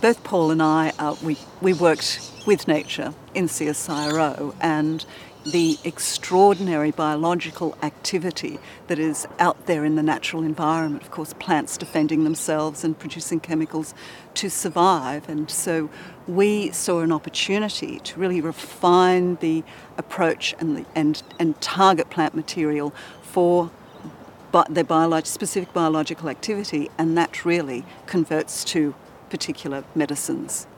both Paul and I, we worked with nature in CSIRO, and the extraordinary biological activity that is out there in the natural environment, of course, plants defending themselves and producing chemicals to survive. And so we saw an opportunity to really refine the approach and target plant material for their specific biological activity, and that really converts to particular medicines.